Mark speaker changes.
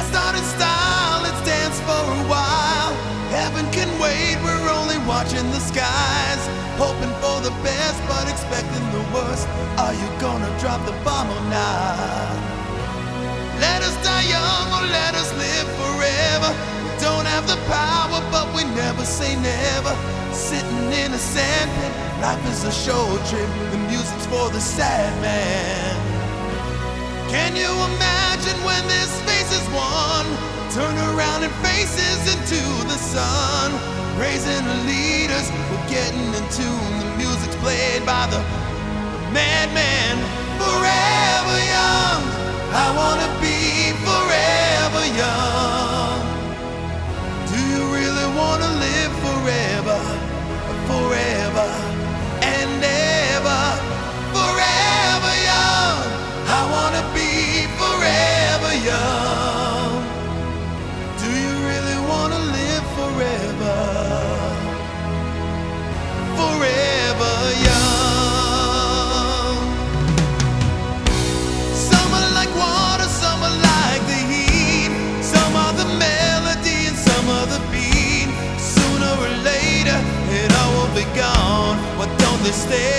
Speaker 1: start in style, let's dance for a while. Heaven can wait, we're only watching the skies. Hoping for the best, but expecting the worst. Are you gonna drop the bomb or not? Let us die young or let us live forever. We don't have the power, but we never say never. Sitting in a sandpit, life is a show trip. The music's for the sad man. Can you imagine when this face is won? Turn around and faces into the sun. Praising the leaders, we're getting in tune. The music's played by the madman. Forever young, I wanna be forever young. Do you really wanna live forever, forever and ever? Forever young, I wanna be forever young. Do you really wanna live forever, forever young? Some are like water, some are like the heat. Some are the melody and some are the beat. Sooner or later, it all will be gone. Why don't they stay?